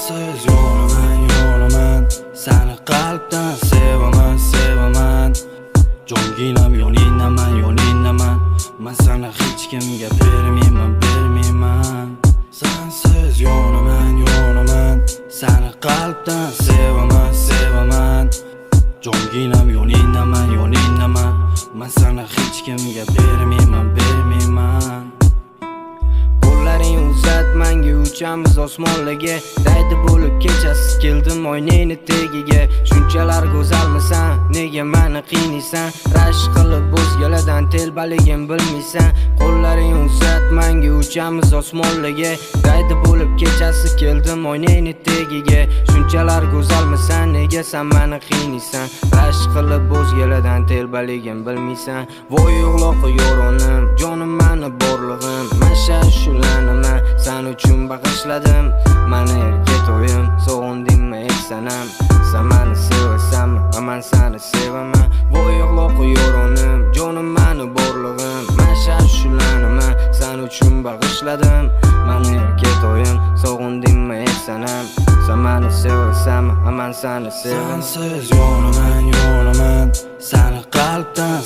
Sensiz yo'laman, seni qalbdan sevaman. Jonginam yoninaman, men sana hech kimga bermayman. Sensiz yo'laman, seni qalbdan sevaman. Jonginam yoninaman, men sana hech kimga bermayman. Qo'llaring uzat menga, uchamiz osmonlarga. Daydi bo'lib kechasi keldim oynani tegiga. Shunchalar go'zalmisan, nega meni qiynaysan? Rashk qilib o'zgalardan telbaligim bilmaysan. Qo'llaring uzat menga, uchamiz osmonlarga. Daydi bo'lib kechasi keldim oynani tegiga. Shunchalar go'zalmisan, nega sen meni qiynaysan? Rashk qilib o'zgalardan telbaligim bilmaysan. Voy uloqi yo'ronim, jonim meni borlig'im. Masha shulanima sen uchun bag'ishladim. Meni erga to'yim, sog'indingmi ey sanam? Sen meni sevasanmi, men seni sevaman. Voy uloqi yo'ronim, jonim meni borlig'im. Masha shulanima sen uchun bag'ishladim. Meni erga to'yim, sog'indingmi ey sanam? Sen meni sevasanmi, men seni sevaman. Sensiz yo'laman, seni qalbdan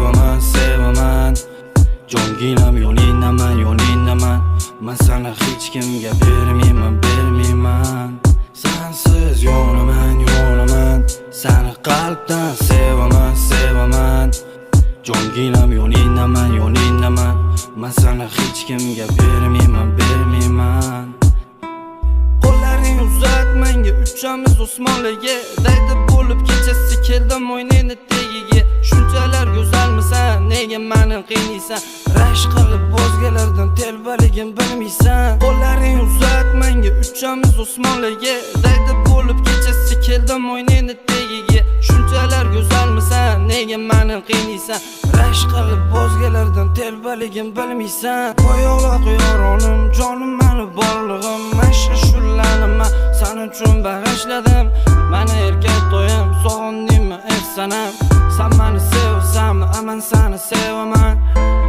sevaman. Jonginam yoninaman, men sana hech kimga bermayman. Sensiz yo'laman, seni qalbdan sevaman. Jonginam yoninaman, men sana hech kimga bermayman. Qo'llaring uzat menga, uchamiz osmonlarga. Daydi bo'lib kechasi keldim oynani tegiga. Shunchalar go'zalmisan, nega meni qiynaysan? Rashk qilib o'zgalardan telbaligim bilmaysan. Qo'llaring uzat menga, uchamiz osmonlarga. Daydi bo'lib kechasi keldim oynani tegiga. Shunchalar go'zalmisan, nega meni qiynaysan? Rashk qilib o'zgalardan telbaligim bilmaysan. Qo'yoqloq yo'ronim, jonim meni borlig'im. Masha shulanima sen uchun bag'ishladim. Meni erga to'yim, sog'indingmi ey sanam? Sen meni sevasanmi, men seni sevaman.